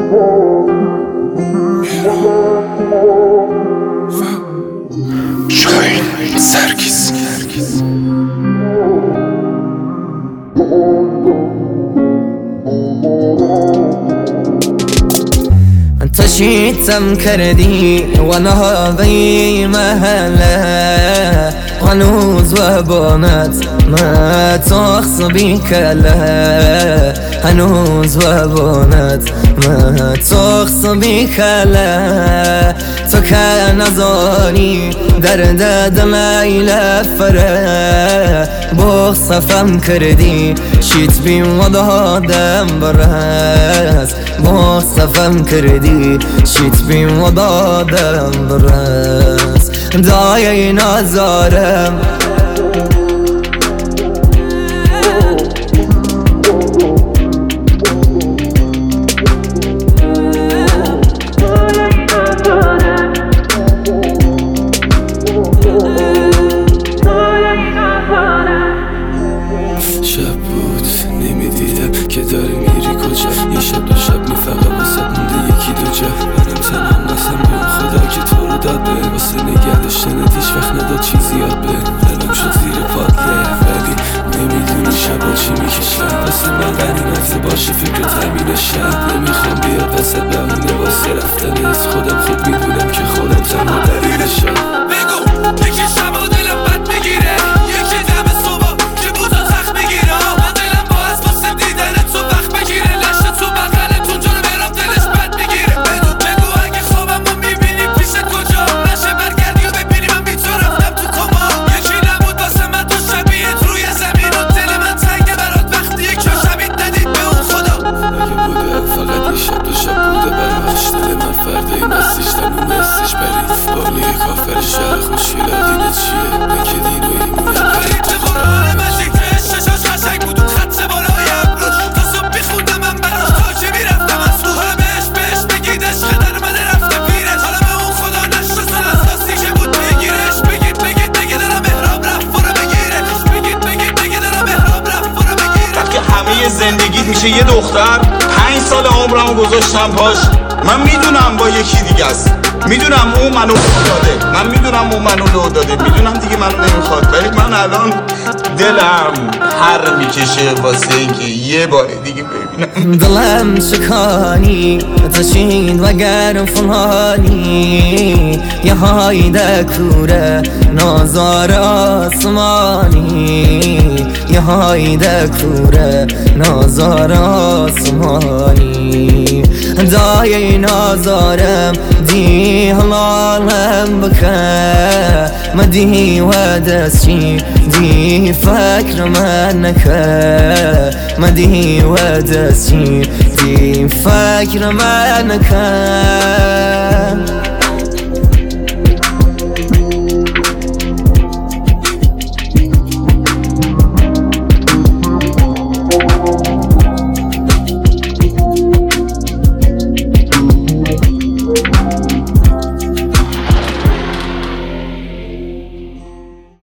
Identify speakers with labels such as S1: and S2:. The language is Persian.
S1: شاهین سرکیز
S2: انت شيتم كردي وانا هذي مهلا غنوز وبنات ما تخصبي كلا هنوز وبنات ما تخصبي كلا تو كان زاني درد دمعي لفره بخصفم كردي شيت بي وضادم براس بخصفم كردي شيت بي وضادم براس دايي نازارم
S1: شب بود نمیدیدم که داری میری کجا یه شب دو شب فقط واسه مونده یکی دو جا برم تنم قسم به اون خدا که تو رو داده واسه نگه داشتنت هیچ وقت نداد چیزی یاد به دلم شد زیر پادله ولی نمیدونی شبا چی میکشم واسه من غنیمت باشه فکرت همینه شب نمیخوام بیاد وسط بهونه واسه رفتن از خودم خوب میدونم که خودم تنها دلیلشم
S3: بگو یکی شبا دلم بد میگیره یکی دم صبح که بوتا تخت میگیره من دلم با از واسه دیدن تو وقت بگیره لشت تو بغلتون جلو برام دلش بد میگیره بگو اگه خوابم رو میبینی پیشت کجا نشه برگردی و ببینی من بی تو رفتم تو کما یکی نبود واسه من تو شبیهت روی زمین و دل من تنگه برات وقتی یکا شبیه ندید به اون خدا
S1: اگه بوده فقط یه شب دو شب بوده برمش دل من فرده این استیش تنون استیش برید بالی کافر شهر خوشیلا دینه چیه من که دین و ایمونه
S3: برید به قرآن مجید که ششاش قشنگ بود اون خط بالای ابروش تا صبح بیخوندم من براش تا که میرفتم از رو حالا بهش بگید عشق در من رفته پیرش حالا به اون خدا نشستن اساسی که بود بگیرش بگید دارم احرام رفت برو بگیرش بگید دارم احرام رفت برو بگیرش
S4: که همه زندگیت میشه یه دختر 5 سال عمرمو گذاشتم پاش من میدونم با یکی دیگه است میدونم اون منو داده من میدونم اون منو لو داده میدونم دیگه منو نمیخواد ولی من الان دلم هر میکشه واسه اینکه یه بار دیگه ببینم
S2: دلم شکانی تشین و گرم فلانی یه هایده کوره نازار آسمانی یه هایده کوره نازار آسمانی دایه نازارم دی حلالم بکه مدی و دستی دی فکر من نکه مدی و دستی دی فکر من نکه